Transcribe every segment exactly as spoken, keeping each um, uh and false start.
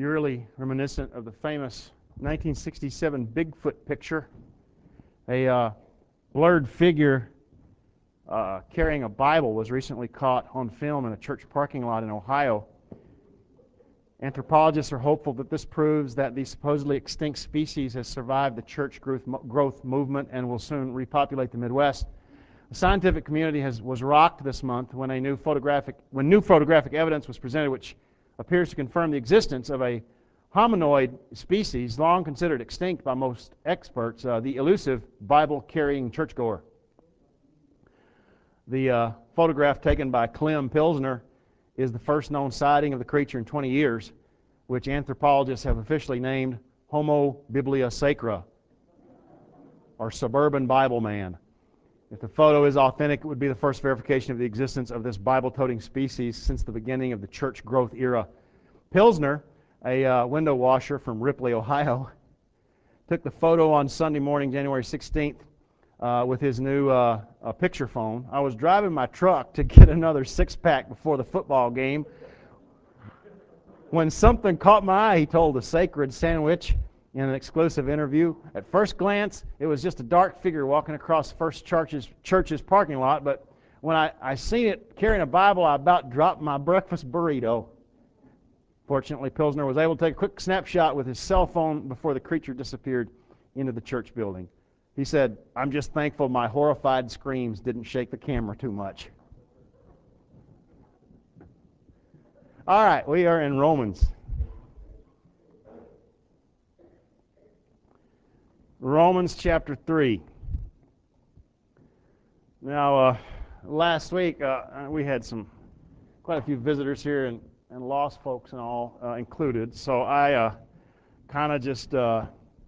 eerily reminiscent of the famous nineteen sixty-seven Bigfoot picture. A uh, blurred figure uh, carrying a Bible was recently caught on film in a church parking lot in Ohio. Anthropologists are hopeful that this proves that the supposedly extinct species has survived the church growth, growth movement and will soon repopulate the Midwest. The scientific community has, was rocked this month when a new photographic when new photographic evidence was presented, which appears to confirm the existence of a hominoid species long considered extinct by most experts, uh, the elusive Bible-carrying churchgoer. The uh, photograph taken by Clem Pilsner is the first known sighting of the creature in twenty years, which anthropologists have officially named Homo Biblia Sacra, or Suburban Bible Man. If the photo is authentic, it would be the first verification of the existence of this Bible-toting species since the beginning of the church growth era. Pilsner, a uh, window washer from Ripley, Ohio, took the photo on Sunday morning, January sixteenth, uh, with his new uh, uh, picture phone. I was driving my truck to get another six-pack before the football game when something caught my eye, he told the Sacred Sandwich in an exclusive interview. At first glance, it was just a dark figure walking across First Church's, church's parking lot, but when I, I seen it carrying a Bible, I about dropped my breakfast burrito. Fortunately, Pilsner was able to take a quick snapshot with his cell phone before the creature disappeared into the church building. He said, "I'm just thankful my horrified screams didn't shake the camera too much." All right, we are in Romans. Romans chapter three. Now, uh, last week uh, we had some quite a few visitors here and, and lost folks and all uh, included. So I uh, kind of just uh,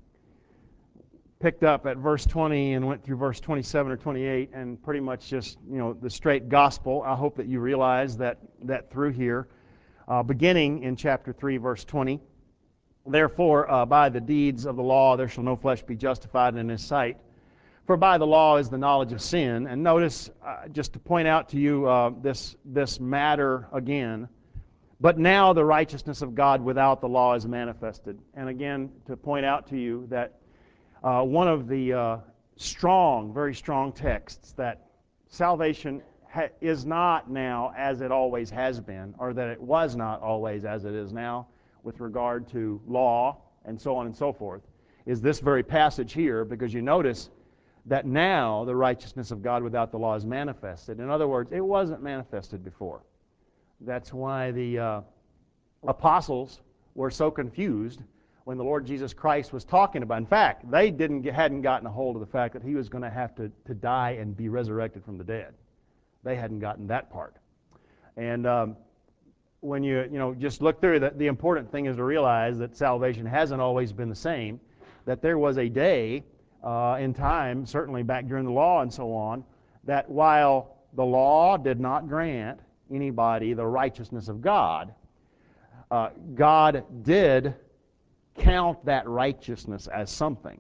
picked up at verse twenty and went through verse twenty-seven or twenty-eight and pretty much just, you know, the straight gospel. I hope that you realize that that through here, uh, beginning in chapter three, verse twenty. Therefore, uh, by the deeds of the law there shall no flesh be justified in his sight. For by the law is the knowledge of sin. And notice, uh, just to point out to you uh, this, this matter again, but now the righteousness of God without the law is manifested. And again, to point out to you that uh, one of the uh, strong, very strong texts that salvation ha- is not now as it always has been, or that it was not always as it is now, with regard to law and so on and so forth, is this very passage here, because you notice that now the righteousness of God without the law is manifested. In other words, it wasn't manifested before. That's why the uh, apostles were so confused when the Lord Jesus Christ was talking about. In fact, they didn't get, hadn't gotten a hold of the fact that he was going to have to, to die and be resurrected from the dead. They hadn't gotten that part. And um, when you you know just look through that, the important thing is to realize that salvation hasn't always been the same, that there was a day uh, in time, certainly back during the law and so on, that while the law did not grant anybody the righteousness of God, uh, God did count that righteousness as something.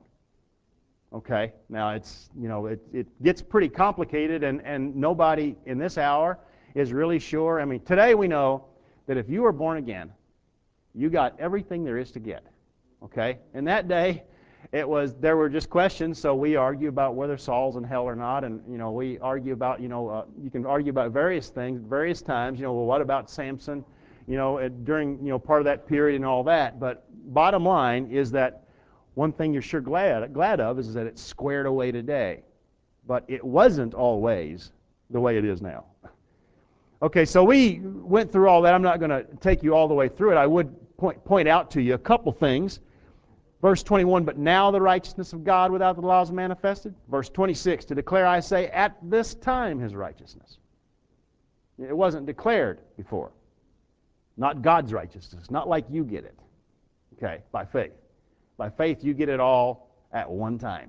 Okay? Now it's, you know, it, it gets pretty complicated, and, and nobody in this hour is really sure. I mean, today we know that if you were born again, you got everything there is to get. Okay? In that day, it was there were just questions, so we argue about whether Saul's in hell or not, and you know we argue about you know uh, you can argue about various things, various times. You know, well, what about Samson? You know, during you know part of that period and all that. But bottom line is that one thing you're sure glad glad of is that it's squared away today, but it wasn't always the way it is now. Okay, so we went through all that. I'm not going to take you all the way through it. I would point, point out to you a couple things. Verse twenty-one, but now the righteousness of God without the law is manifested. Verse twenty-six, to declare, I say, at this time his righteousness. It wasn't declared before. Not God's righteousness, not like you get it. Okay, by faith. By faith you get it all at one time.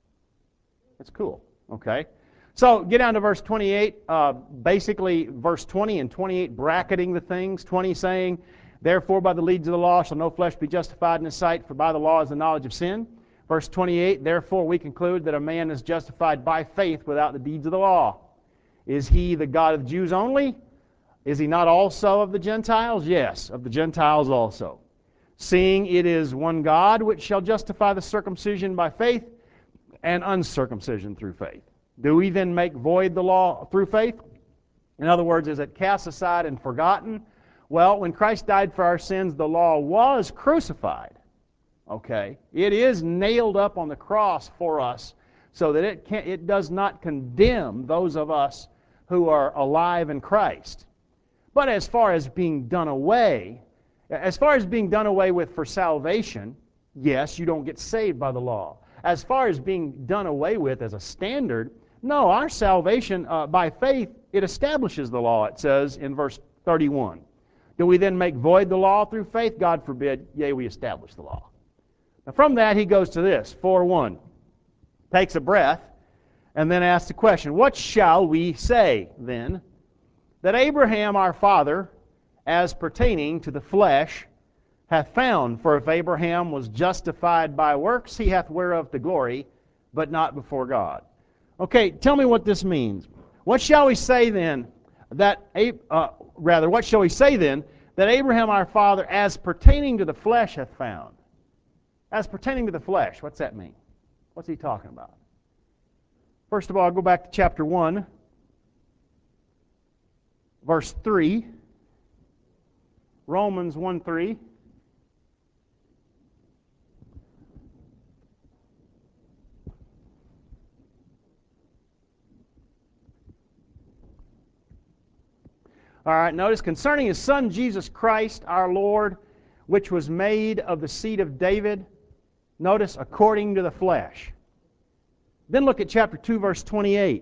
That's cool, okay? So, get down to verse twenty-eight. Uh, basically, verse twenty and twenty-eight bracketing the things. twenty saying, therefore by the deeds of the law shall no flesh be justified in his sight, for by the law is the knowledge of sin. Verse twenty-eight, therefore we conclude that a man is justified by faith without the deeds of the law. Is he the God of the Jews only? Is he not also of the Gentiles? Yes, of the Gentiles also. seeing it is one God which shall justify the circumcision by faith and uncircumcision through faith. Do we then make void the law through faith? In other words, is it cast aside and forgotten? Well, when Christ died for our sins, the law was crucified. Okay? It is nailed up on the cross for us so that it can, it does not condemn those of us who are alive in Christ. But as far as being done away, as far as being done away with for salvation, yes, you don't get saved by the law. As far as being done away with as a standard, no, our salvation uh, by faith, it establishes the law, it says in verse thirty-one. Do we then make void the law through faith? God forbid, yea, we establish the law. Now from that, he goes to this, four one. Takes a breath, and then asks the question, what shall we say then? That Abraham our father, as pertaining to the flesh, hath found. For if Abraham was justified by works, he hath whereof to glory, but not before God. Okay, tell me what this means. What shall we say then that, uh, rather, what shall we say then that Abraham our father, as pertaining to the flesh, hath found? As pertaining to the flesh, what's that mean? What's he talking about? First of all, I'll go back to chapter one, verse three. Romans one three. All right, notice, concerning his Son Jesus Christ our Lord, which was made of the seed of David, notice, according to the flesh. Then look at chapter two, verse twenty-eight.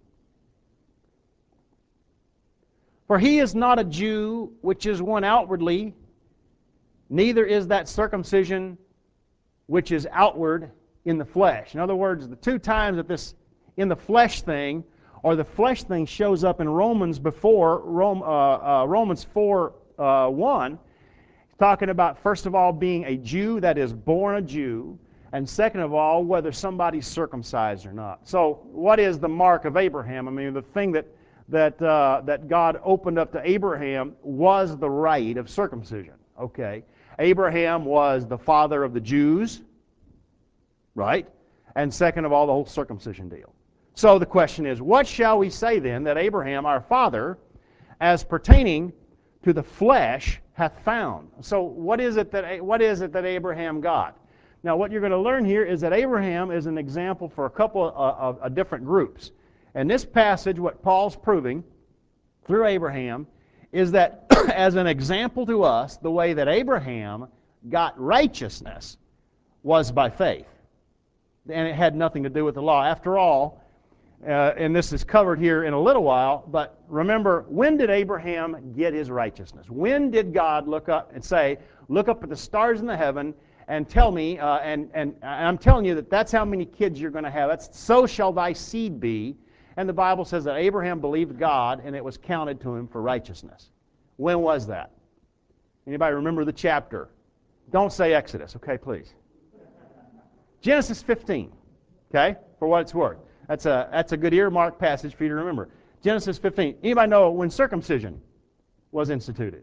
For he is not a Jew, which is one outwardly, neither is that circumcision which is outward in the flesh. In other words, the two times that this in the flesh thing, or the flesh thing shows up in Romans before Rome, uh, uh, Romans four one, talking about, first of all, being a Jew that is born a Jew, and second of all, whether somebody's circumcised or not. So what is the mark of Abraham? I mean, the thing that that uh, that God opened up to Abraham was the rite of circumcision. Okay, Abraham was the father of the Jews, right? And second of all, the whole circumcision deal. So the question is, what shall we say then that Abraham, our father, as pertaining to the flesh, hath found? So what is it that what is it that Abraham got? Now, what you're going to learn here is that Abraham is an example for a couple of, of, of different groups. And this passage, what Paul's proving through Abraham, is that as an example to us, the way that Abraham got righteousness was by faith. And it had nothing to do with the law. After all, uh, and this is covered here in a little while, but remember, when did Abraham get his righteousness? When did God look up and say, look up at the stars in the heaven and tell me, uh, and, and, and I'm telling you that that's how many kids you're going to have. That's, so shall thy seed be. And the Bible says that Abraham believed God, and it was counted to him for righteousness. When was that? Anybody remember the chapter? Don't say Exodus, okay, please. Genesis fifteen, okay, for what it's worth. That's a, that's a good earmark passage for you to remember. Genesis fifteen. Anybody know when circumcision was instituted?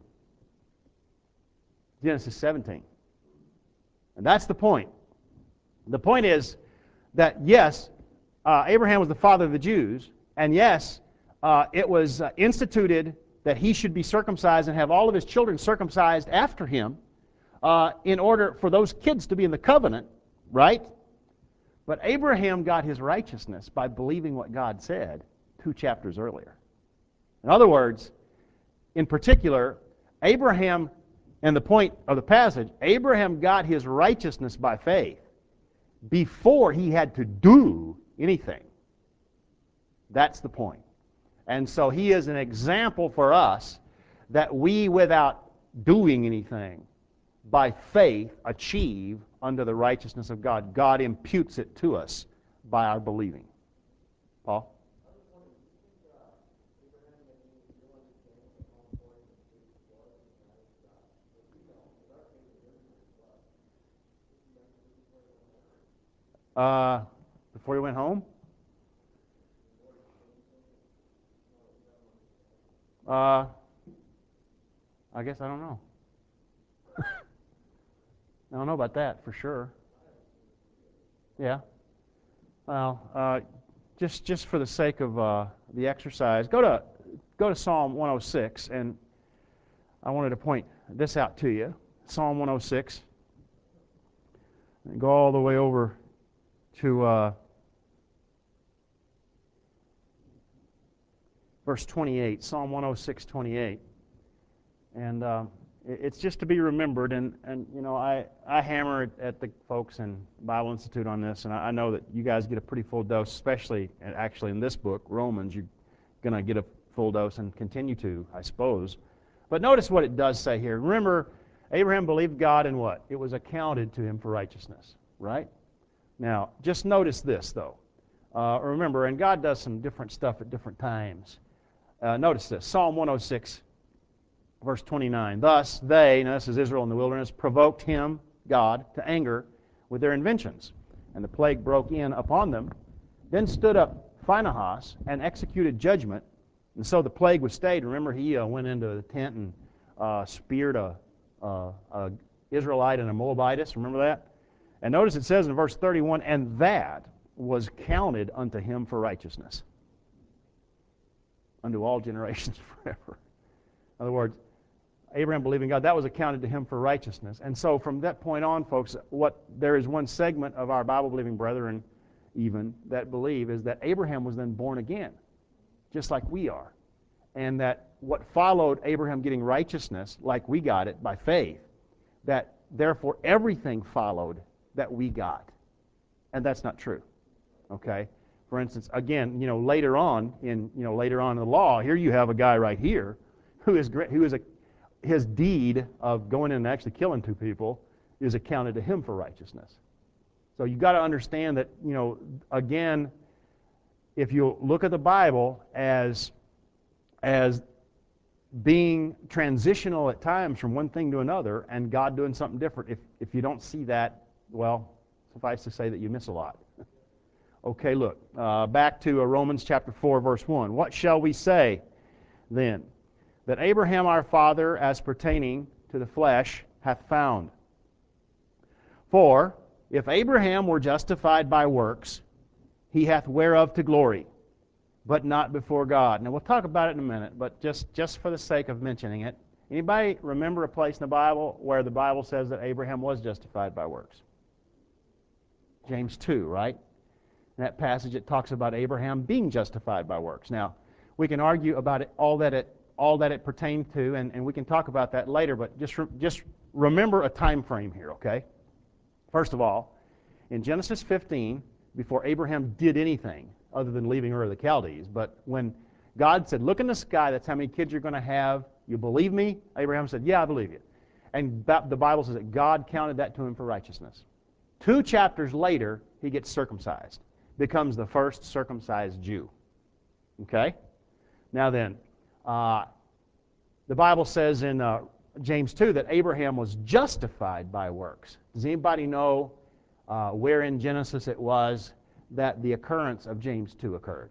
Genesis seventeen. And that's the point. The point is that, yes, uh, Abraham was the father of the Jews, and yes, uh, it was uh, instituted that he should be circumcised and have all of his children circumcised after him uh, in order for those kids to be in the covenant, right? But Abraham got his righteousness by believing what God said two chapters earlier. In other words, in particular, Abraham, and the point of the passage, Abraham got his righteousness by faith before he had to do anything. That's the point. And so he is an example for us that we, without doing anything, by faith achieve under the righteousness of God. God imputes it to us by our believing. Paul? Uh, before he went home? Uh, I guess I don't know. I don't know about that for sure. Yeah. Well, uh, just just for the sake of uh, the exercise, go to go to Psalm one oh six, and I wanted to point this out to you. Psalm one oh six. And go all the way over to uh, verse twenty-eight. Psalm one oh six, twenty-eight. And uh, it's just to be remembered, and, and you know, I, I hammer at, at the folks in Bible Institute on this, and I, I know that you guys get a pretty full dose, especially and actually in this book, Romans, you're going to get a full dose and continue to, I suppose. But notice what it does say here. Remember, Abraham believed God, and what? It was accounted to him for righteousness, right? Now, just notice this, though. Uh, remember, and God does some different stuff at different times. Uh, notice this, Psalm one oh six, verse twenty-nine. Thus they, now this is Israel in the wilderness, provoked him, God, to anger with their inventions. And the plague broke in upon them. Then stood up Phinehas and executed judgment. And so the plague was stayed. Remember, he uh, went into the tent and uh, speared a, a, a Israelite and a Moabitess. Remember that? And notice it says in verse thirty-one, and that was counted unto him for righteousness, unto all generations forever. In other words, Abraham believing God, that was accounted to him for righteousness. And so from that point on, folks, what there is one segment of our Bible-believing brethren even that believe is that Abraham was then born again, just like we are. And that what followed Abraham getting righteousness, like we got it by faith, that therefore everything followed that we got. And that's not true. Okay? For instance, again, you know, later on in, you know, later on in the law, here you have a guy right here who is who is a his deed of going in and actually killing two people is accounted to him for righteousness. So you've got to understand that, you know, again, if you look at the Bible as as being transitional at times from one thing to another and God doing something different, if if you don't see that, well, suffice to say that you miss a lot. Okay, look, uh, back to uh, Romans chapter four, verse one. What shall we say then? That Abraham our father, as pertaining to the flesh, hath found. For if Abraham were justified by works, he hath whereof to glory, but not before God. Now we'll talk about it in a minute, but just, just for the sake of mentioning it, anybody remember a place in the Bible where the Bible says that Abraham was justified by works? James two, right? In that passage it talks about Abraham being justified by works. Now, we can argue about it, all that it all that it pertained to, and, and we can talk about that later, but just, re- just remember a time frame here, okay? First of all, in Genesis fifteen, before Abraham did anything other than leaving Ur of the Chaldees, but when God said, look in the sky, that's how many kids you're going to have, you believe me? Abraham said, yeah, I believe you. And the Bible says that God counted that to him for righteousness. Two chapters later, he gets circumcised, becomes the first circumcised Jew. Okay? Now then, Uh, the Bible says in uh, James two that Abraham was justified by works. Does anybody know uh, where in Genesis it was that the occurrence of James two occurred?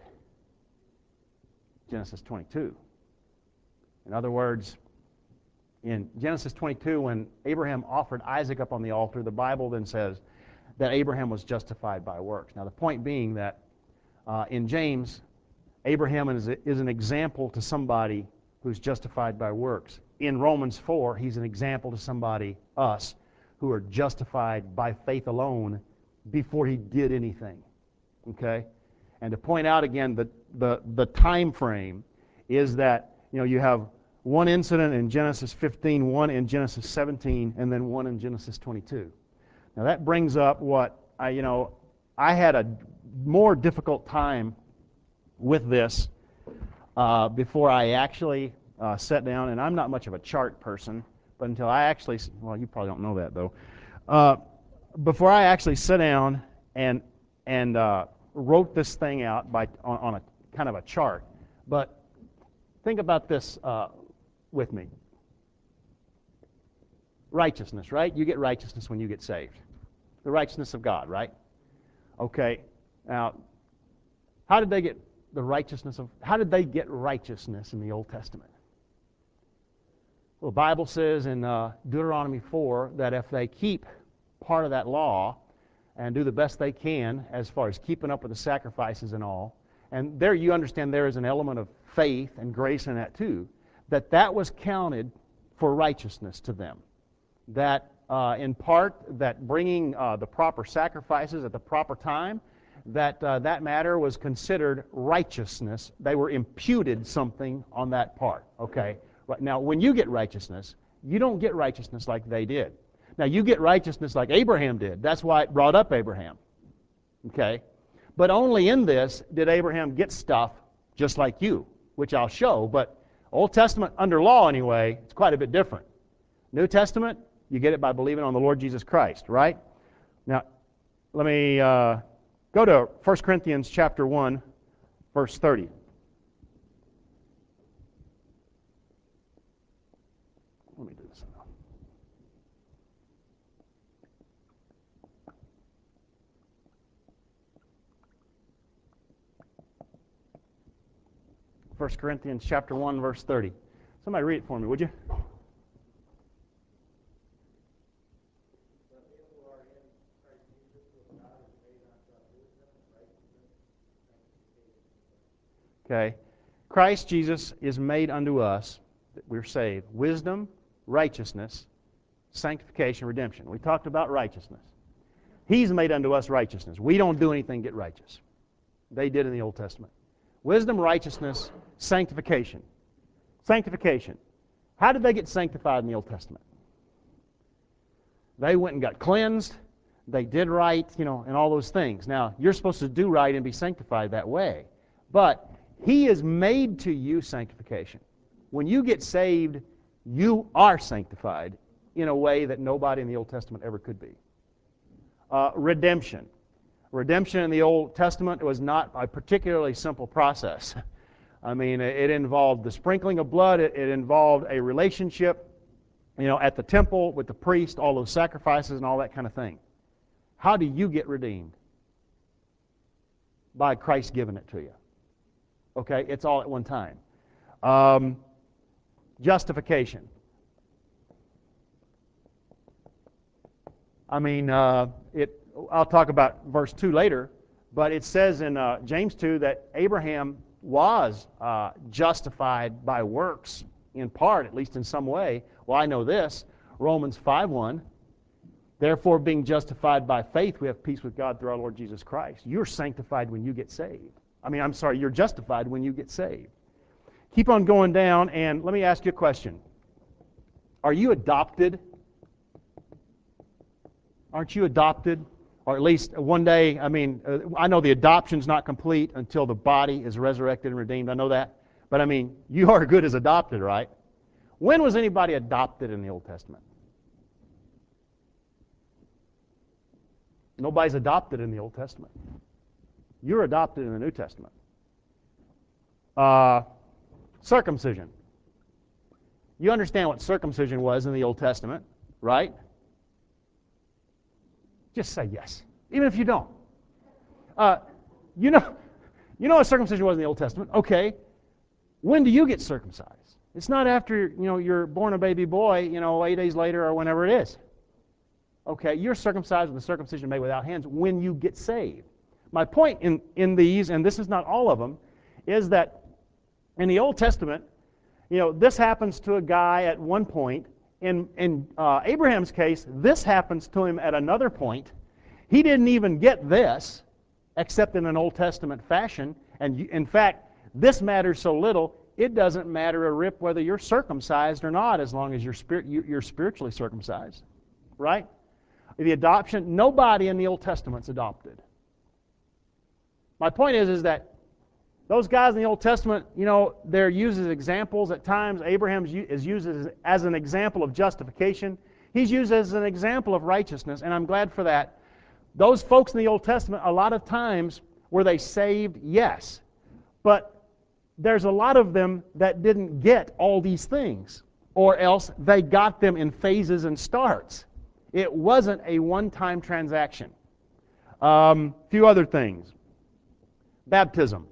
Genesis twenty-two. In other words, in Genesis twenty-two, when Abraham offered Isaac up on the altar, the Bible then says that Abraham was justified by works. Now the point being that uh, in James, Abraham is, is an example to somebody who's justified by works. In Romans four, he's an example to somebody, us, who are justified by faith alone before he did anything. Okay? And to point out again, the, the, the time frame is that, you know, you have one incident in Genesis fifteen, one in Genesis seventeen, and then one in Genesis twenty-two. Now that brings up what, I, you know, I had a more difficult time with this uh, before I actually uh, sat down, and I'm not much of a chart person, but until I actually, well, you probably don't know that though, uh, before I actually sat down and and uh, wrote this thing out by on, on a kind of a chart. But think about this uh, with me. Righteousness, right? You get righteousness when you get saved. The righteousness of God, right? Okay. Now, how did they get the righteousness of, how did they get righteousness in the Old Testament? Well, the Bible says in uh, Deuteronomy four that if they keep part of that law and do the best they can as far as keeping up with the sacrifices and all. And there you understand there is an element of faith and grace in that too, that that was counted for righteousness to them. That uh, in part, that bringing uh, the proper sacrifices at the proper time, that uh, that matter was considered righteousness. They were imputed something on that part. Okay. Right. Now, when you get righteousness, you don't get righteousness like they did. Now, you get righteousness like Abraham did. That's why it brought up Abraham. Okay? But only in this did Abraham get stuff just like you, which I'll show. But Old Testament, under law anyway, it's quite a bit different. New Testament, you get it by believing on the Lord Jesus Christ, right? Now, let me uh, go to First Corinthians chapter one, verse thirty. Let me do this now. First Corinthians chapter one, verse thirty. Somebody read it for me, would you? Okay. Christ Jesus is made unto us, that we're saved, wisdom, righteousness, sanctification, redemption. We talked about righteousness. He's made unto us righteousness. We don't do anything to get righteous. They did in the Old Testament. Wisdom, righteousness, sanctification. Sanctification. How did they get sanctified in the Old Testament? They went and got cleansed. They did right, you know, and all those things. Now, you're supposed to do right and be sanctified that way. But He is made to you sanctification. When you get saved, you are sanctified in a way that nobody in the Old Testament ever could be. Uh, redemption. Redemption in the Old Testament was not a particularly simple process. I mean, it involved the sprinkling of blood. It, it involved a relationship, you know, at the temple with the priest, all those sacrifices and all that kind of thing. How do you get redeemed? By Christ giving it to you. Okay, it's all at one time. Um, justification. I mean, uh, it. I'll talk about verse two later, but it says in uh, James two that Abraham was uh, justified by works in part, at least in some way. Well, I know this. Romans five one. Therefore, being justified by faith, we have peace with God through our Lord Jesus Christ. You're sanctified when you get saved. I mean, I'm sorry, you're justified when you get saved. Keep on going down, and let me ask you a question. Are you adopted? Aren't you adopted? Or at least one day, I mean, uh, I know the adoption's not complete until the body is resurrected and redeemed. I know that. But I mean, you are good as adopted, right? When was anybody adopted in the Old Testament? Nobody's adopted in the Old Testament. You're adopted in the New Testament. Uh, circumcision. You understand what circumcision was in the Old Testament, right? Just say yes, even if you don't. Uh, you know, you know what circumcision was in the Old Testament. Okay, when do you get circumcised? It's not after you know you're born a baby boy, you know, eight days later or whenever it is. Okay, you're circumcised with the circumcision made without hands when you get saved. My point in, in these, and this is not all of them, is that in the Old Testament, you know, this happens to a guy at one point. In, in uh, Abraham's case, this happens to him at another point. He didn't even get this, except in an Old Testament fashion. And you, in fact, this matters so little, it doesn't matter a rip whether you're circumcised or not, as long as you're, spirit, you're spiritually circumcised. Right? The adoption, nobody in the Old Testament's adopted. My point is, is that those guys in the Old Testament, you know, they're used as examples at times. Abraham is used as, as an example of justification. He's used as an example of righteousness, and I'm glad for that. Those folks in the Old Testament, a lot of times, were they saved? Yes. But there's a lot of them that didn't get all these things, or else they got them in phases and starts. It wasn't a one-time transaction. A um, few other things. Baptism.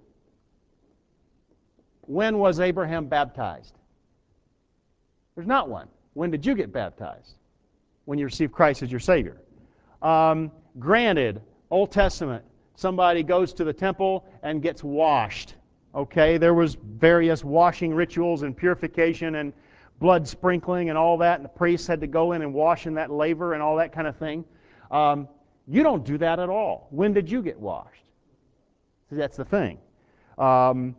When was Abraham baptized? There's not one. When did you get baptized? When you received Christ as your Savior. Um, granted, Old Testament, somebody goes to the temple and gets washed. Okay, there was various washing rituals and purification and blood sprinkling and all that, and the priests had to go in and wash in that laver and all that kind of thing. Um, you don't do that at all. When did you get washed? See, that's the thing. Um,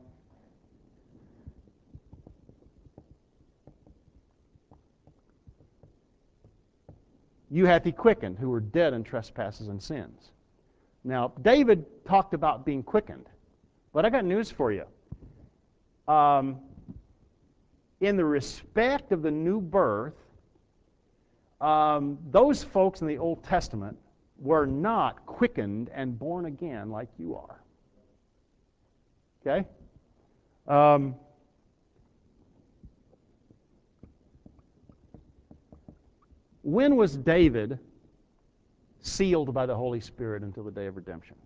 you hath he quickened who were dead in trespasses and sins. Now, David talked about being quickened, but I got news for you. Um, in the respect of the new birth, um, those folks in the Old Testament were not quickened and born again like you are. Okay? Um, when was David sealed by the Holy Spirit until the day of redemption?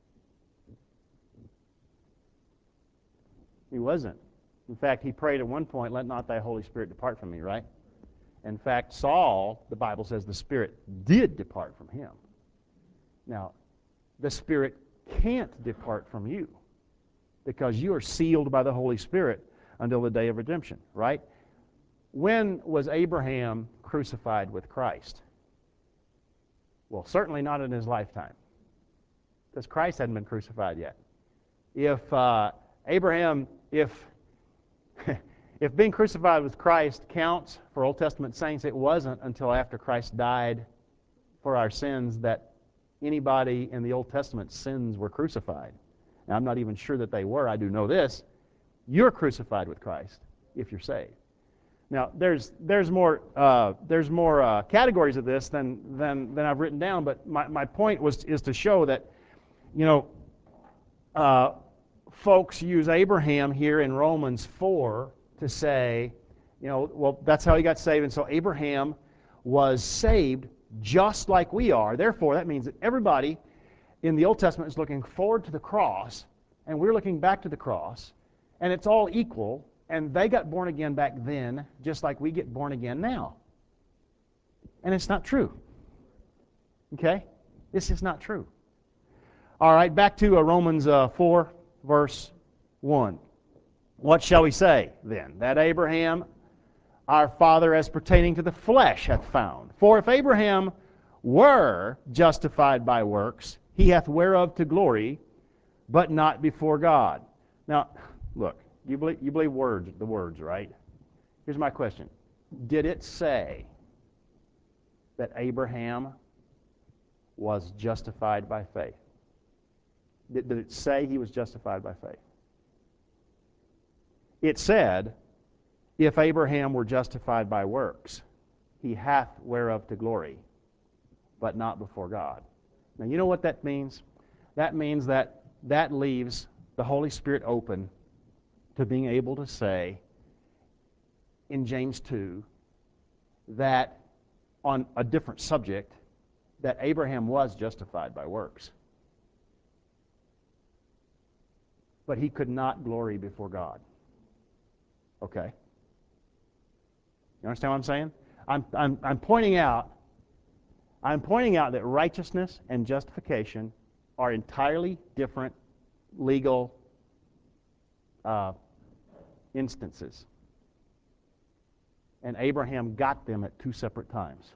He wasn't. In fact, he prayed at one point, let not thy Holy Spirit depart from me, right? In fact, Saul, the Bible says the Spirit did depart from him. Now, the Spirit can't depart from you because you are sealed by the Holy Spirit until the day of redemption, right? When was Abraham crucified with Christ? Well, certainly not in his lifetime, because Christ hadn't been crucified yet. If uh, Abraham, if if being crucified with Christ counts for Old Testament saints, it wasn't until after Christ died for our sins that anybody in the Old Testament sins were crucified. Now, I'm not even sure that they were. I do know this. You're crucified with Christ if you're saved. Now, there's there's more uh, there's more uh, categories of this than than than I've written down. But my, my point was is to show that, you know, uh, folks use Abraham here in Romans four to say, you know, well, that's how he got saved, and so Abraham was saved just like we are. Therefore, that means that everybody in the Old Testament is looking forward to the cross, and we're looking back to the cross, and it's all equal. And they got born again back then, just like we get born again now. And it's not true. Okay? This is not true. All right, back to uh, Romans uh, four, verse one. What shall we say, then? That Abraham, our father, as pertaining to the flesh, hath found. For if Abraham were justified by works, he hath whereof to glory, but not before God. Now, look. You believe, you believe words, the words, right? Here's my question. Did it say that Abraham was justified by faith? Did, did it say he was justified by faith? It said, if Abraham were justified by works, he hath whereof to glory, but not before God. Now, you know what that means? That means that that leaves the Holy Spirit open to being able to say in James two that on a different subject that Abraham was justified by works. But he could not glory before God. Okay? You understand what I'm saying? I'm, I'm, I'm pointing out I'm pointing out that righteousness and justification are entirely different legal uh, instances. And Abraham got them at two separate times.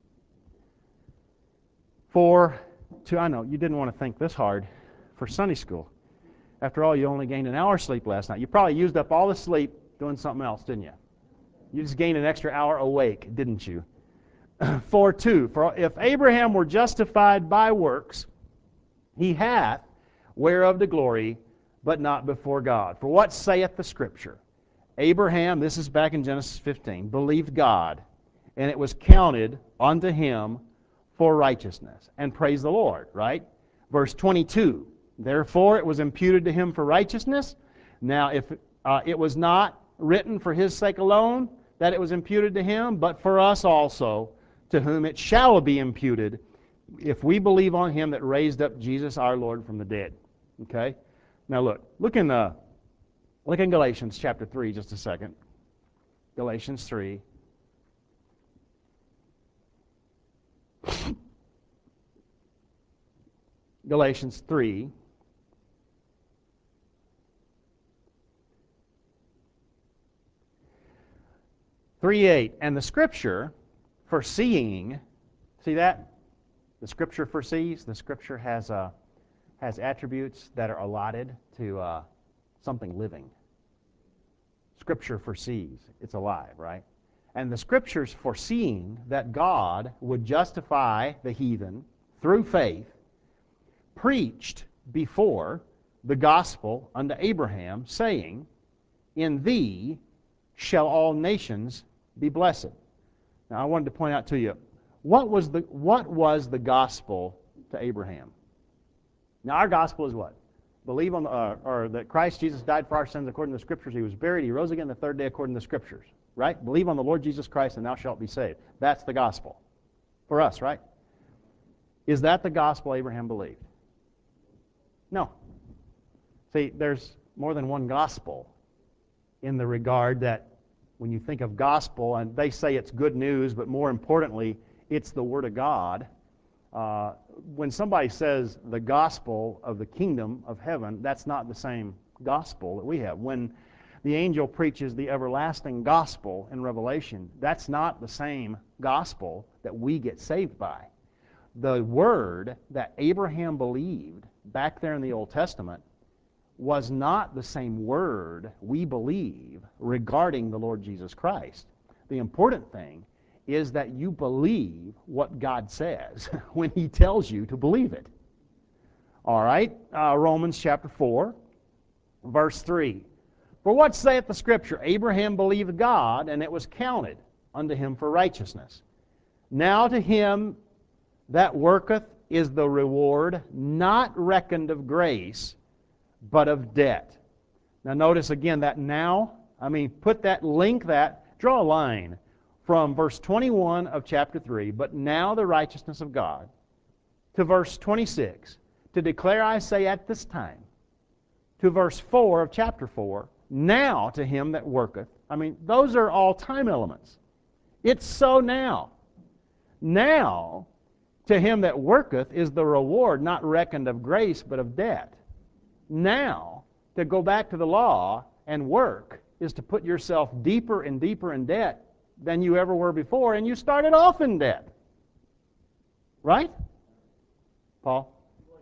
For, to, I know, you didn't want to think this hard for Sunday school. After all, you only gained an hour's sleep last night. You probably used up all the sleep doing something else, didn't you? You just gained an extra hour awake, didn't you? For two, for if Abraham were justified by works, he hath whereof the glory, but not before God. For what saith the Scripture? Abraham, this is back in Genesis fifteen, believed God, and it was counted unto him for righteousness. And praise the Lord, right? Verse twenty-two, therefore it was imputed to him for righteousness. Now, if uh, it was not written for his sake alone that it was imputed to him, but for us also, to whom it shall be imputed, if we believe on him that raised up Jesus our Lord from the dead. Okay? Now look, look in the look in Galatians chapter three just a second. Galatians three. Galatians three. three eight. And the Scripture, foreseeing, see that? The Scripture foresees. The Scripture has uh, has attributes that are allotted to uh, something living. Scripture foresees. It's alive, right? And the Scriptures foreseeing that God would justify the heathen through faith, preached before the gospel unto Abraham, saying, in thee shall all nations be blessed. Now I wanted to point out to you, what was the what was the gospel to Abraham? Now our gospel is what? Believe on the, uh, or that Christ Jesus died for our sins according to the Scriptures. He was buried. He rose again the third day according to the Scriptures. Right? Believe on the Lord Jesus Christ and thou shalt be saved. That's the gospel for us, right? Is that the gospel Abraham believed? No. See, there's more than one gospel in the regard that when you think of gospel, and they say it's good news, but more importantly, it's the Word of God. Uh, when somebody says the gospel of the kingdom of heaven, that's not the same gospel that we have. When the angel preaches the everlasting gospel in Revelation, that's not the same gospel that we get saved by. The word that Abraham believed back there in the Old Testament was not the same word we believe regarding the Lord Jesus Christ. The important thing is that you believe what God says when He tells you to believe it. All right, uh, Romans chapter four, verse three. For what saith the Scripture? Abraham believed God, and it was counted unto him for righteousness. Now to him that worketh is the reward not reckoned of grace, but of debt. Now notice again that now, I mean, put that, link that, draw a line from verse twenty-one of chapter three, but now the righteousness of God, to verse twenty-six, to declare I say at this time, to verse four of chapter four, now to him that worketh. I mean, those are all time elements. It's so now. Now, to him that worketh is the reward not reckoned of grace, but of debt. Now, to go back to the law and work is to put yourself deeper and deeper in debt than you ever were before, and you started off in debt. Right? Paul?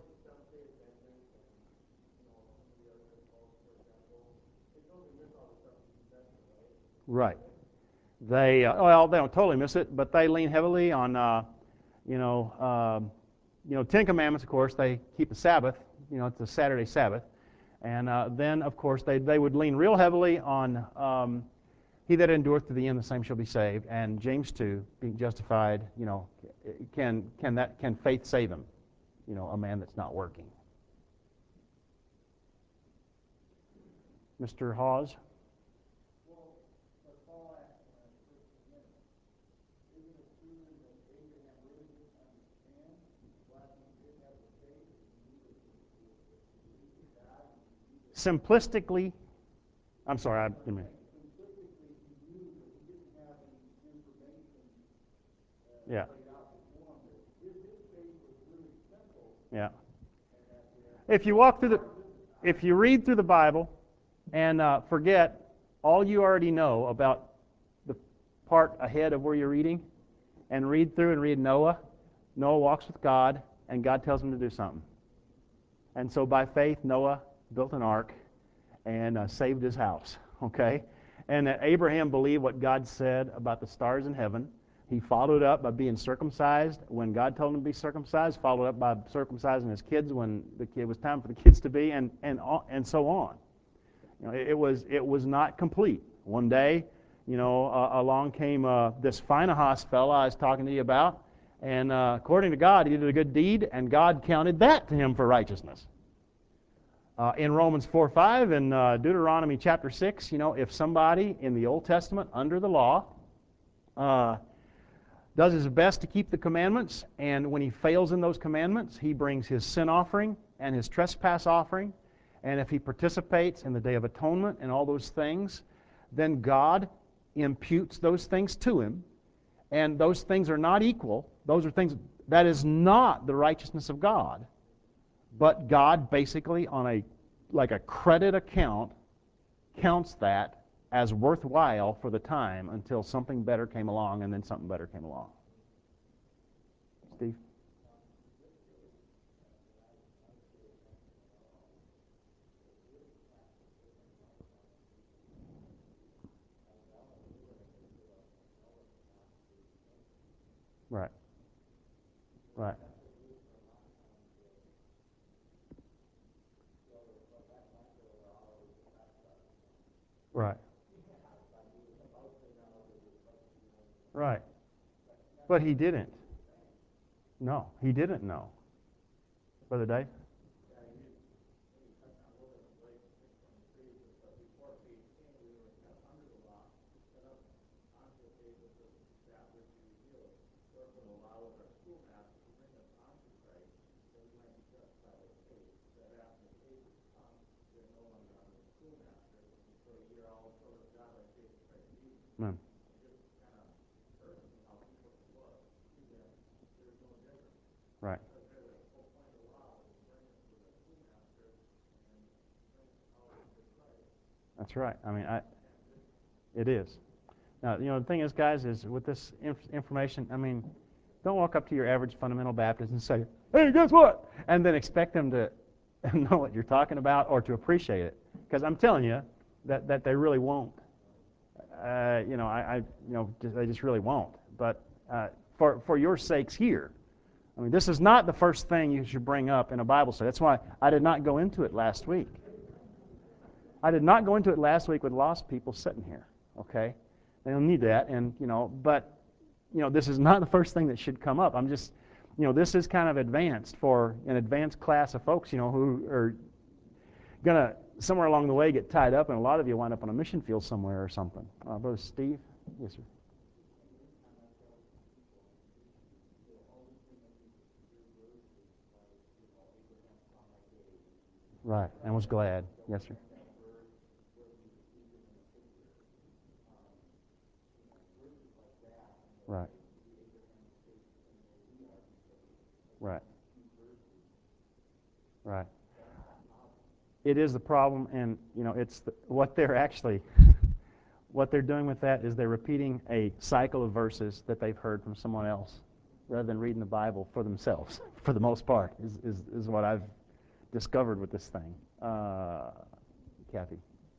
Right. They uh, well, they don't totally miss it, but they lean heavily on, uh, you know, uh, you know, Ten Commandments. Of course, they keep the Sabbath. You know, it's a Saturday Sabbath, and uh, then of course they they would lean real heavily on um, he that endureth to the end, the same shall be saved. And James two, being justified. You know, can can that can faith save him? You know, a man that's not working. Mister Hawes. Simplistically, I'm sorry, I didn't mean. Yeah. Yeah. If you walk through the, if you read through the Bible and uh, forget all you already know about the part ahead of where you're reading, and read through and read Noah, Noah walks with God, and God tells him to do something. And so by faith, Noah built an ark and uh, saved his house, okay? And that Abraham believed what God said about the stars in heaven. He followed up by being circumcised when God told him to be circumcised, followed up by circumcising his kids when the kid was time for the kids to be, and and and so on. You know, it, it was it was not complete. One day, you know, uh, along came uh, this Phinehas fella I was talking to you about, and uh, according to God, he did a good deed, and God counted that to him for righteousness. Uh, in Romans four five and uh, Deuteronomy chapter six, you know, if somebody in the Old Testament under the law uh, does his best to keep the commandments, and when he fails in those commandments, he brings his sin offering and his trespass offering, and if he participates in the Day of Atonement and all those things, then God imputes those things to him, and those things are not equal. Those are things, that is not the righteousness of God. But God basically, on a like a credit account, counts that as worthwhile for the time until something better came along, and then something better came along. Steve? Right. Right. Right. Right. But he didn't. No, he didn't know. Brother Dave? Man. Right. That's right. I mean, I, it is. Now, you know, the thing is, guys, is with this inf- information, I mean, don't walk up to your average fundamental Baptist and say, hey, guess what? And then expect them to know what you're talking about or to appreciate it. Because I'm telling you that, that they really won't. Uh, you know, I, I, you know, just, they just really won't. But uh, for, for your sakes here, I mean, this is not the first thing you should bring up in a Bible study. That's why I did not go into it last week. I did not go into it last week with lost people sitting here, okay? They don't need that, and, you know, but, you know, this is not the first thing that should come up. I'm just, you know, this is kind of advanced for an advanced class of folks, you know, who are going to, somewhere along the way, get tied up, and a lot of you wind up on a mission field somewhere or something. Uh, Brother Steve? Yes, sir. Right, and was glad. Yes, sir. Right. Right. Right. It is the problem, and you know, it's the, what they're actually, what they're doing with that is they're repeating a cycle of verses that they've heard from someone else, rather than reading the Bible for themselves. For the most part, is is, is what I've discovered with this thing. Uh, Kathy.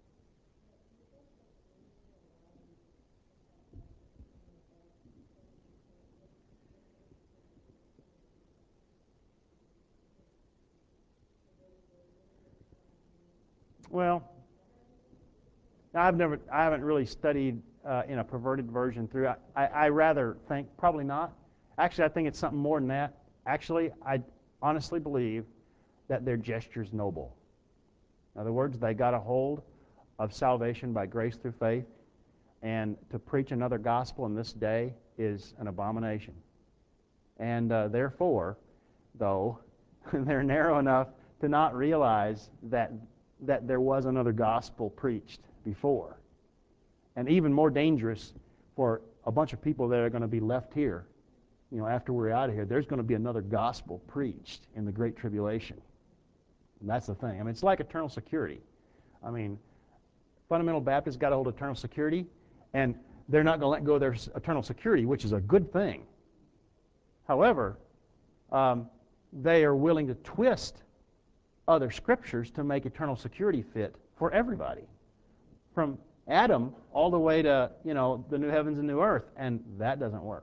Well, I've never, I haven't really studied uh, in a perverted version through. I, I, I rather think probably not. Actually, I think it's something more than that. Actually, I honestly believe that their gesture's noble. In other words, they got a hold of salvation by grace through faith, and to preach another gospel in this day is an abomination. And uh, therefore, though, they're narrow enough to not realize that that there was another gospel preached before. And even more dangerous for a bunch of people that are going to be left here, you know, after we're out of here, there's going to be another gospel preached in the Great Tribulation. And that's the thing. I mean, it's like eternal security. I mean, fundamental Baptists got a hold of eternal security, and they're not going to let go of their eternal security, which is a good thing. However, um, they are willing to twist other scriptures to make eternal security fit for everybody, from Adam all the way to, you know, the new heavens and new earth, and that doesn't work.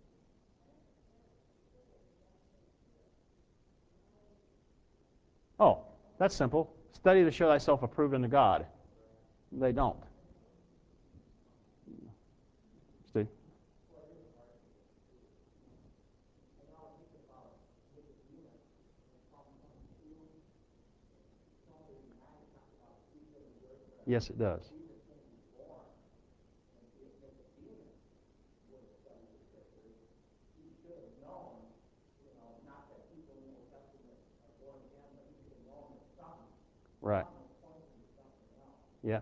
Oh, that's simple. Study to show thyself approved unto God. They don't. Steve? Yes, it does. Right. Yeah.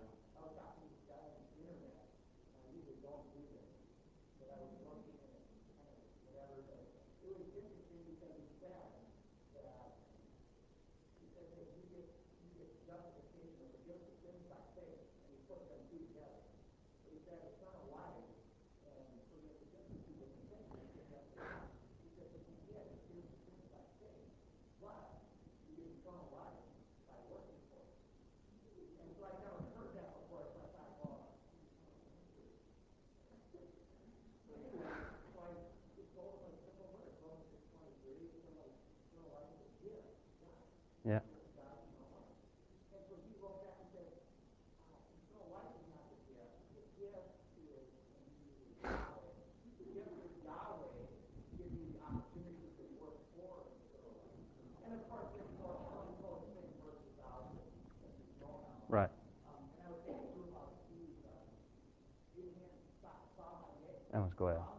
Nicodemus, go ahead.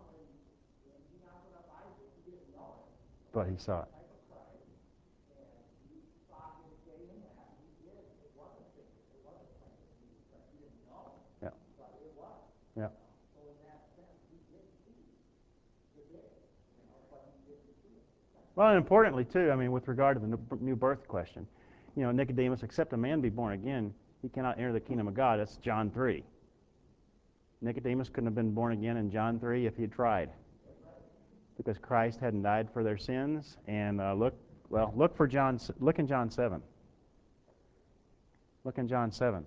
But he saw it. Yeah. Yeah. Well, and importantly, too, I mean, with regard to the new birth question, you know, Nicodemus, except a man be born again, he cannot enter the kingdom of God. That's John three. Nicodemus couldn't have been born again in John three if he had tried, because Christ hadn't died for their sins. And uh, look, well, look for John. Look in John seven. Look in John seven.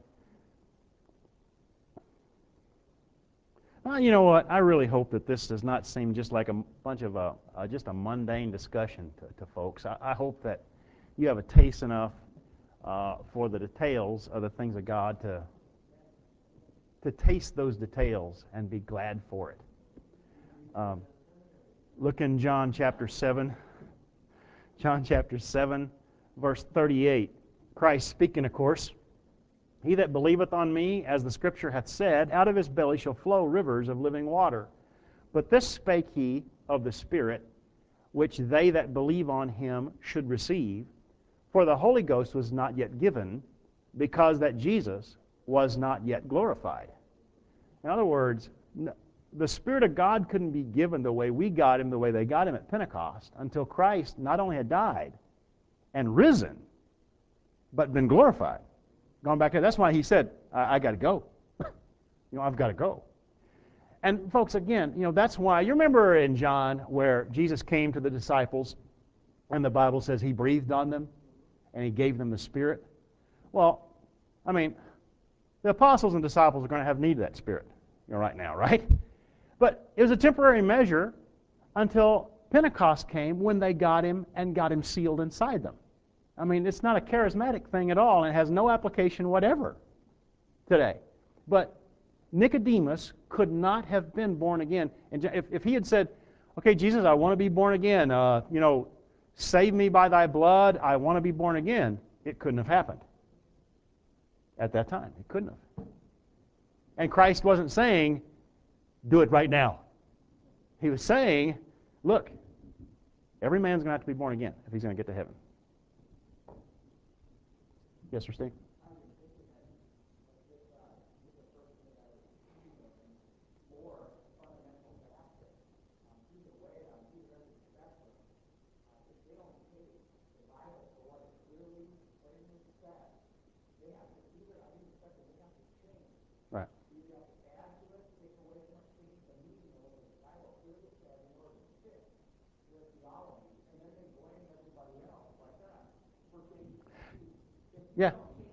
Well, you know what? I really hope that this does not seem just like a bunch of a, uh, just a mundane discussion to, to folks. I, I hope that you have a taste enough uh, for the details of the things of God to to taste those details and be glad for it. Um, look in John chapter seven. John chapter seven, verse thirty-eight. Christ speaking, of course. He that believeth on me, as the Scripture hath said, out of his belly shall flow rivers of living water. But this spake he of the Spirit, which they that believe on him should receive. For the Holy Ghost was not yet given, because that Jesus was not yet glorified. In other words, the Spirit of God couldn't be given the way we got him, the way they got him at Pentecost, until Christ not only had died and risen, but been glorified. Going back there, that's why he said, I, I got to go. you know, I've got to go. And folks, again, you know, that's why, you remember in John where Jesus came to the disciples and the Bible says he breathed on them and he gave them the Spirit? Well, I mean, the apostles and disciples are going to have need of that Spirit, you know, right now, right? But it was a temporary measure until Pentecost came, when they got him and got him sealed inside them. I mean, it's not a charismatic thing at all, and it has no application whatever today. But Nicodemus could not have been born again. And if, if he had said, okay, Jesus, I want to be born again, uh, you know, save me by thy blood, I want to be born again, it couldn't have happened at that time. It couldn't have. And Christ wasn't saying, do it right now. He was saying, look, every man's going to have to be born again if he's going to get to heaven. Yes, sir, Steve? Right. Yeah.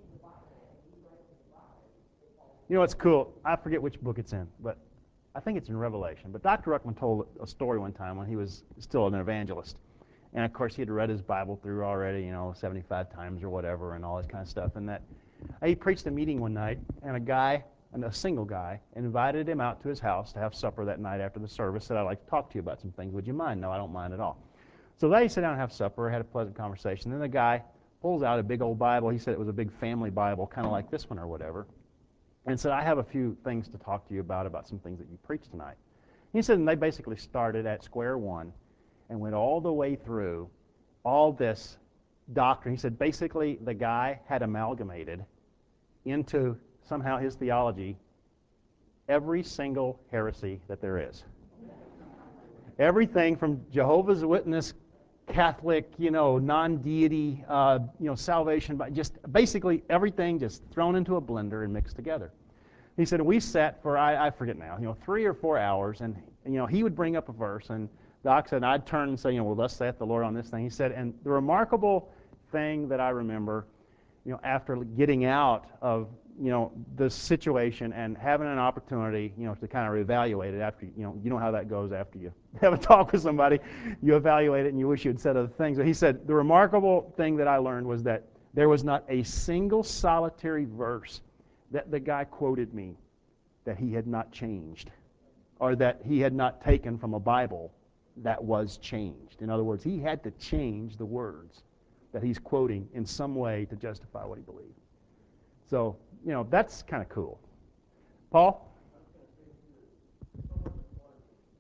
You know what's cool? I forget which book it's in, but I think it's in Revelation. But Doctor Ruckman told a story one time when he was still an evangelist. And, of course, he had read his Bible through already, you know, seventy-five times or whatever and all this kind of stuff. And that he preached a meeting one night, and a guy, a single guy, invited him out to his house to have supper that night after the service. Said, I'd like to talk to you about some things. Would you mind? No, I don't mind at all. So they sat down and have supper, had a pleasant conversation. Then the guy pulls out a big old Bible. He said it was a big family Bible, kind of like this one or whatever, and said, I have a few things to talk to you about, about some things that you preached tonight. He said, and they basically started at square one and went all the way through all this doctrine. He said, basically, the guy had amalgamated into somehow his theology every single heresy that there is. Everything from Jehovah's Witness, Catholic, you know, non-deity, uh, you know, salvation, but just basically everything just thrown into a blender and mixed together. He said, we sat for, I, I forget now, you know, three or four hours, and, you know, he would bring up a verse, and Doc said, and I'd turn and say, you know, well, thus saith the Lord on this thing. He said, and the remarkable thing that I remember, you know, after getting out of, you know, the situation and having an opportunity, you know, to kind of evaluate it after, you know, you know how that goes after you have a talk with somebody, you evaluate it and you wish you had said other things. But he said, the remarkable thing that I learned was that there was not a single solitary verse that the guy quoted me that he had not changed or that he had not taken from a Bible that was changed. In other words, he had to change the words that he's quoting in some way to justify what he believed. So, you know, that's kind of cool. Paul?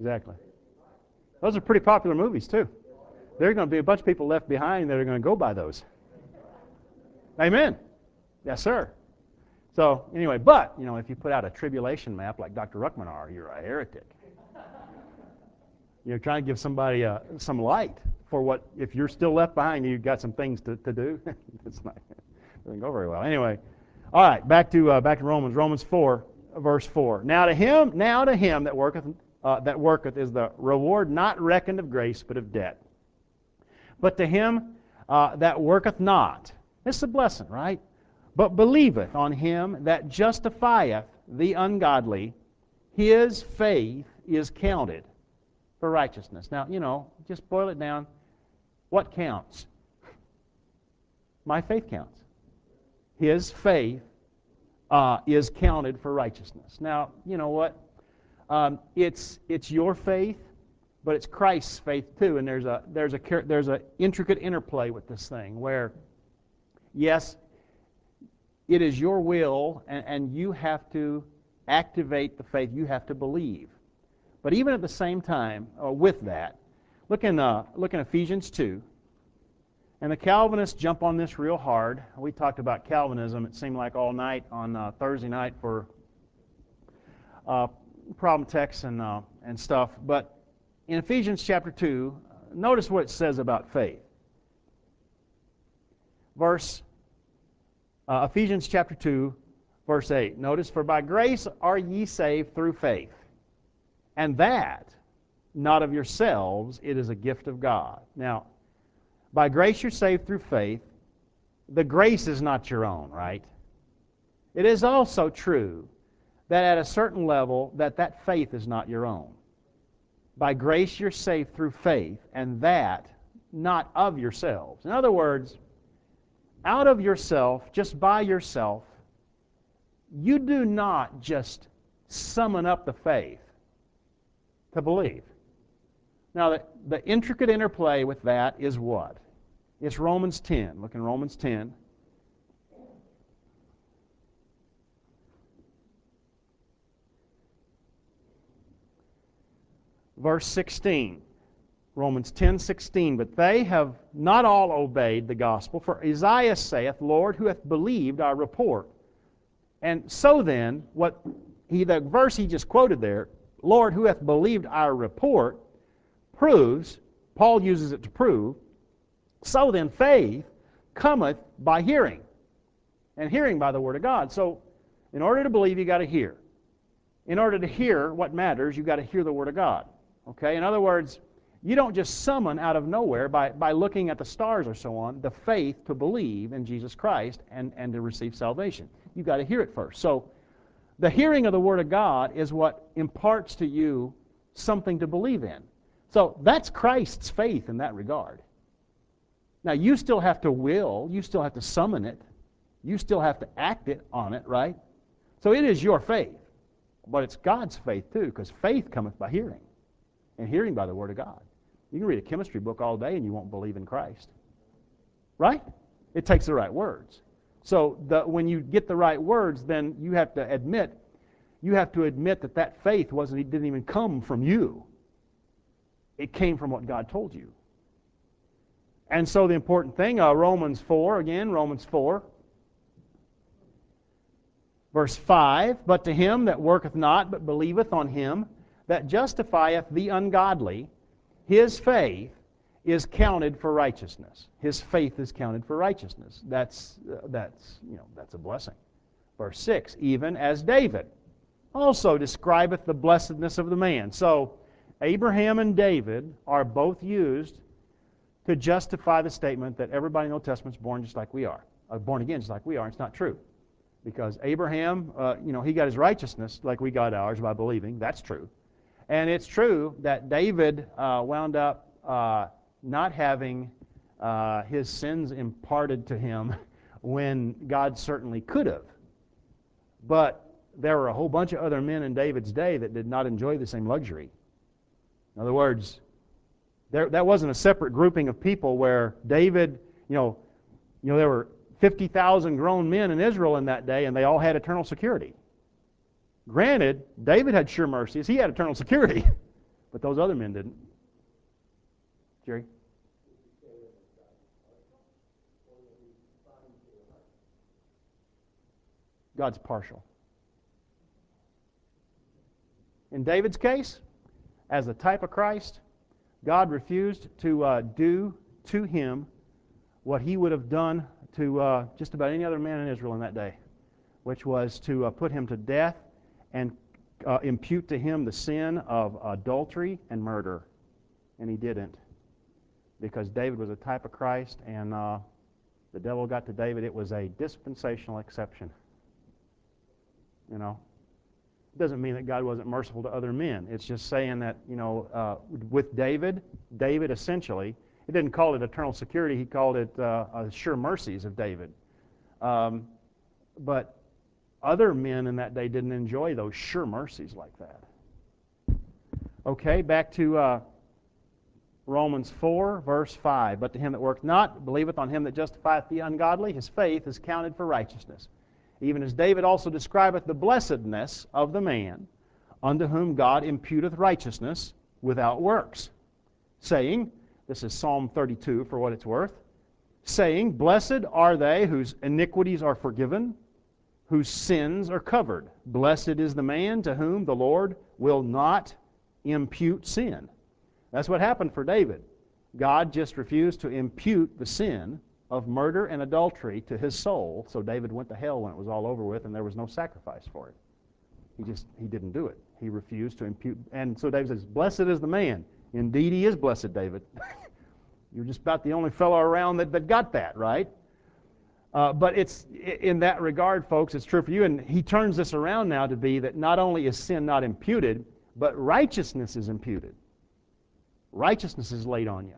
Exactly. Those are pretty popular movies, too. There are going to be a bunch of people left behind that are going to go by those. Amen. Yes, sir. So, anyway, but, you know, if you put out a tribulation map like Doctor Ruckmanar, you're a heretic. You're trying to give somebody uh, some light for what, if you're still left behind, you've got some things to, to do. It's not, it doesn't go very well. Anyway, all right, back to uh, back to Romans. Romans four, verse four. Now to him, now to him that worketh, uh, that worketh is the reward not reckoned of grace, but of debt. But to him uh, that worketh not, this is a blessing, right? But believeth on him that justifieth the ungodly, his faith is counted for righteousness. Now, you know, just boil it down. What counts? My faith counts. His faith uh, is counted for righteousness. Now, you know what? Um, it's it's your faith, but it's Christ's faith too. And there's a there's a there's a intricate interplay with this thing where, yes, it is your will, and, and you have to activate the faith. You have to believe. But even at the same time, uh, with that, look in, uh, look in Ephesians two. And the Calvinists jump on this real hard. We talked about Calvinism, it seemed like all night on uh, Thursday night for uh, problem texts and, uh, and stuff. But in Ephesians chapter two, notice what it says about faith. Verse, uh, Ephesians chapter two, verse eight. Notice, for by grace are ye saved through faith. And that, not of yourselves, it is a gift of God. Now, by grace you're saved through faith. The grace is not your own, right? It is also true that at a certain level that that faith is not your own. By grace you're saved through faith, and that not of yourselves. In other words, out of yourself, just by yourself, you do not just summon up the faith to believe. Now, the, the intricate interplay with that is what? It's Romans ten. Look in Romans ten. Verse sixteen. Romans ten sixteen. But they have not all obeyed the gospel, for Isaiah saith, Lord, who hath believed our report? And so then, what he the verse he just quoted there, Lord, who hath believed our report, proves, Paul uses it to prove, so then faith cometh by hearing, and hearing by the word of God. So, in order to believe, you've got to hear. In order to hear what matters, you've got to hear the word of God. Okay? In other words, you don't just summon out of nowhere by, by looking at the stars or so on, the faith to believe in Jesus Christ and, and to receive salvation. You've got to hear it first. So, the hearing of the Word of God is what imparts to you something to believe in. So that's Christ's faith in that regard. Now, you still have to will, you still have to summon it, you still have to act it on it, right? So it is your faith, but it's God's faith too, because faith cometh by hearing, and hearing by the Word of God. You can read a chemistry book all day and you won't believe in Christ. Right? It takes the right words. So the, when you get the right words, then you have to admit, you have to admit that that faith wasn't, it didn't even come from you. It came from what God told you. And so the important thing, uh, Romans four, again, Romans four, verse five, but to him that worketh not, but believeth on him that justifieth the ungodly, his faith is counted for righteousness. His faith is counted for righteousness. That's, uh, that's, you know, that's a blessing. Verse six, even as David also describeth the blessedness of the man. So, Abraham and David are both used to justify the statement that everybody in the Old Testament is born just like we are. Or born again just like we are. It's not true. Because Abraham, uh, you know, he got his righteousness like we got ours by believing. That's true. And it's true that David uh, wound up uh, not having uh, his sins imparted to him when God certainly could have. But there were a whole bunch of other men in David's day that did not enjoy the same luxury. In other words, there, that wasn't a separate grouping of people where David, you know, you know, there were fifty thousand grown men in Israel in that day, and they all had eternal security. Granted, David had sure mercies. He had eternal security. But those other men didn't. Jerry? God's partial. In David's case, as a type of Christ, God refused to uh, do to him what he would have done to uh, just about any other man in Israel in that day, which was to uh, put him to death and uh, impute to him the sin of adultery and murder. And he didn't, because David was a type of Christ, and uh, the devil got to David. It was a dispensational exception. You know, it doesn't mean that God wasn't merciful to other men. It's just saying that, you know, uh, with David, David essentially, he didn't call it eternal security. He called it uh, uh, sure mercies of David. Um, but other men in that day didn't enjoy those sure mercies like that. Okay, back to uh, Romans four, verse five. But to him that worketh not, believeth on him that justifieth the ungodly, his faith is counted for righteousness. Even as David also describeth the blessedness of the man, unto whom God imputeth righteousness without works, saying, this is Psalm thirty-two for what it's worth, saying, blessed are they whose iniquities are forgiven, whose sins are covered. Blessed is the man to whom the Lord will not impute sin. That's what happened for David. God just refused to impute the sin of murder and adultery to his soul, so David went to hell when it was all over with, and there was no sacrifice for it. He just, he didn't do it. He refused to impute, and so David says, blessed is the man. Indeed, he is blessed, David. You're just about the only fellow around that, that got that, right? Uh, but it's, in that regard, folks, it's true for you, and he turns this around now to be that not only is sin not imputed, but righteousness is imputed. Righteousness is laid on you.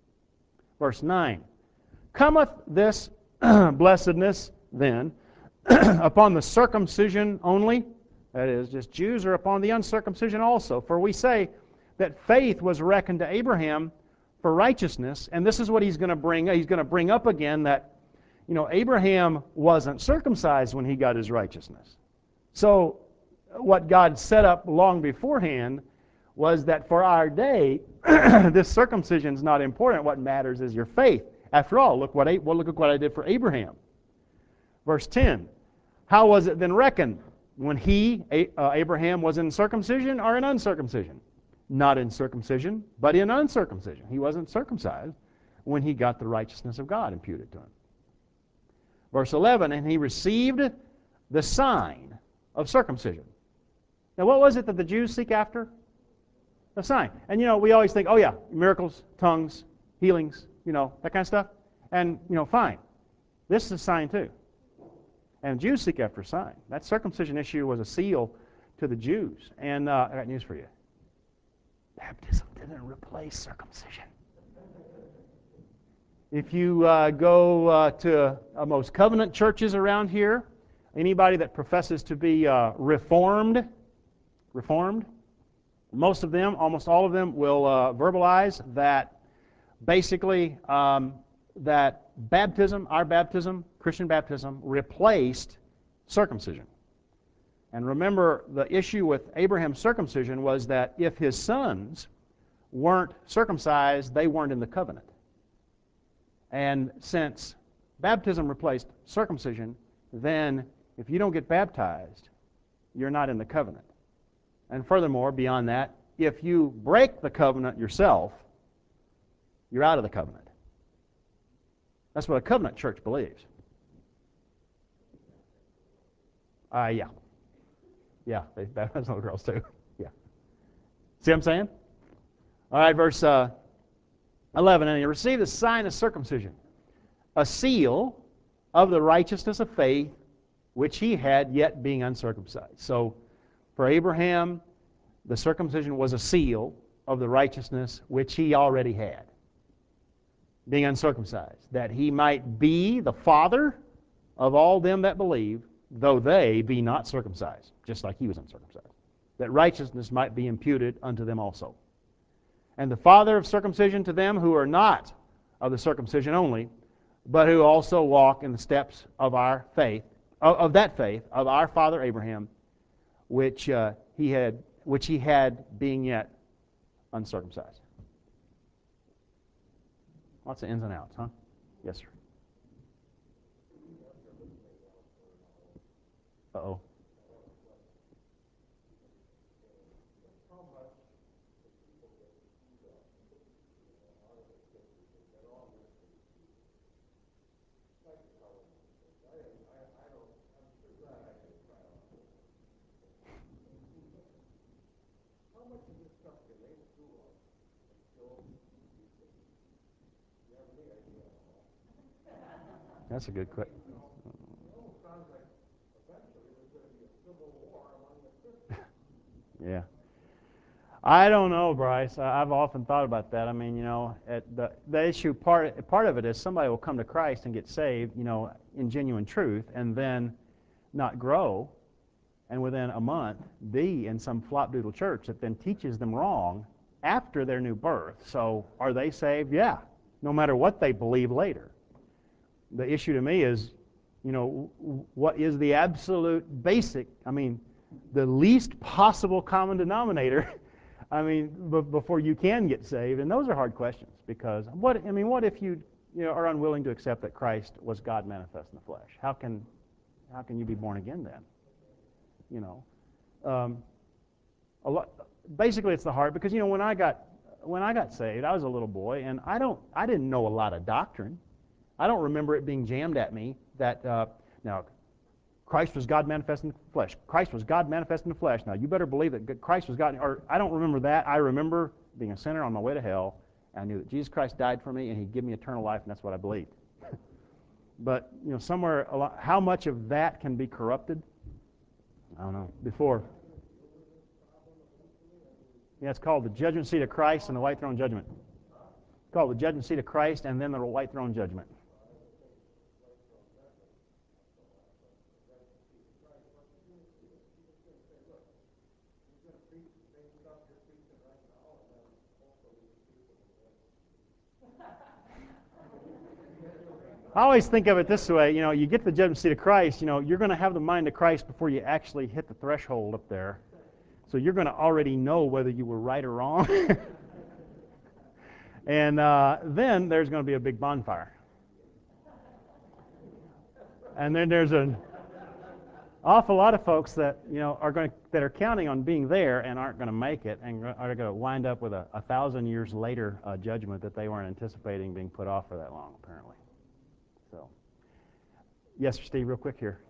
Verse nine. Cometh this blessedness then upon the circumcision only, that is, just Jews, or upon the uncircumcision also? For we say that faith was reckoned to Abraham for righteousness, and this is what he's going to bring. He's going to bring up again that, you know, Abraham wasn't circumcised when he got his righteousness. So what God set up long beforehand was that for our day, this circumcision is not important. What matters is your faith. After all, look what I, well, look at what I did for Abraham. Verse ten. How was it then reckoned? When he, uh, Abraham, was in circumcision or in uncircumcision? Not in circumcision, but in uncircumcision. He wasn't circumcised when he got the righteousness of God imputed to him. Verse eleven. And he received the sign of circumcision. Now, what was it that the Jews seek after? A sign. And, you know, we always think, oh, yeah, miracles, tongues, healings, you know, that kind of stuff. And, you know, fine. This is a sign too. And Jews seek after a sign. That circumcision issue was a seal to the Jews. And uh, I got news for you. Baptism didn't replace circumcision. If you uh, go uh, to uh, most covenant churches around here, anybody that professes to be uh, reformed, reformed, most of them, almost all of them, will uh, verbalize that basically um, that baptism, our baptism, Christian baptism, replaced circumcision. And remember, the issue with Abraham's circumcision was that if his sons weren't circumcised, they weren't in the covenant. And since baptism replaced circumcision, then if you don't get baptized, you're not in the covenant. And furthermore, beyond that, if you break the covenant yourself, you're out of the covenant. That's what a covenant church believes. Uh, yeah. Yeah, they baptize little girls too. Yeah. See what I'm saying? All right, verse uh, eleven. And he received the sign of circumcision, a seal of the righteousness of faith, which he had yet being uncircumcised. So, for Abraham, the circumcision was a seal of the righteousness which he already had, being uncircumcised, that he might be the father of all them that believe, though they be not circumcised, just like he was uncircumcised, that righteousness might be imputed unto them also. And the father of circumcision to them who are not of the circumcision only, but who also walk in the steps of our faith, of, of that faith, of our father Abraham, which uh, he had, which he had being yet uncircumcised. Lots of ins and outs, huh? Yes, sir. Uh-oh. That's a good question. Yeah. I don't know, Bryce. I- I've often thought about that. I mean, you know, at the the issue part part of it is somebody will come to Christ and get saved, you know, in genuine truth, and then not grow, and within a month be in some flopdoodle church that then teaches them wrong after their new birth. So, are they saved? Yeah, no matter what they believe later. The issue to me is, you know, what is the absolute basic? I mean, the least possible common denominator. I mean, b- before you can get saved, and those are hard questions because what I mean, what if you you know are unwilling to accept that Christ was God manifest in the flesh? How can how can you be born again then? You know, um, a lot. Basically, it's the heart because you know when I got when I got saved, I was a little boy, and I don't I didn't know a lot of doctrine. I don't remember it being jammed at me that uh, now Christ was God manifest in the flesh. Christ was God manifest in the flesh. Now, you better believe that Christ was God. Or I don't remember that. I remember being a sinner on my way to hell, and I knew that Jesus Christ died for me, and He'd give me eternal life, and that's what I believed. But, you know, somewhere, a lot, how much of that can be corrupted? I don't know. Before. Yeah, it's called the judgment seat of Christ and the white throne judgment. It's called the judgment seat of Christ and then the white throne judgment. I always think of it this way, you know, you get to the judgment seat of Christ, you know, you're going to have the mind of Christ before you actually hit the threshold up there. So you're going to already know whether you were right or wrong. and uh, then there's going to be a big bonfire. And then there's an awful lot of folks that, you know, are going to, that are counting on being there and aren't going to make it and are going to wind up with a, a thousand years later uh, judgment that they weren't anticipating being put off for that long, apparently. So, yes, Steve, real quick here.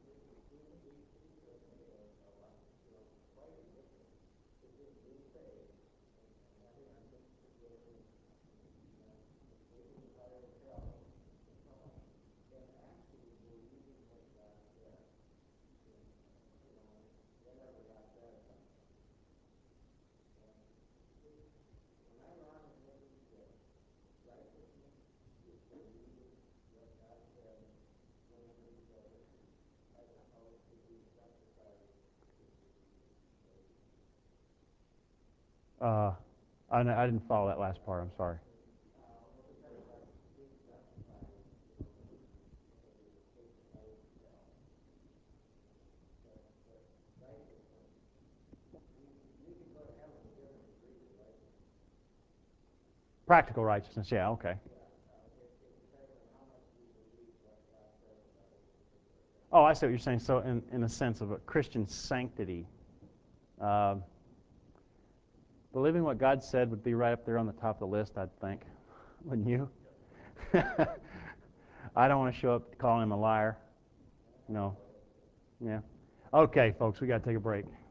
Uh, I, I didn't follow that last part. I'm sorry. Practical righteousness. Yeah. Okay. Oh, I see what you're saying. So, in in a sense of a Christian sanctity, uh, believing what God said would be right up there on the top of the list. I'd think, wouldn't you? I don't want to show up calling him a liar. No. Yeah. Okay, folks, we got to take a break.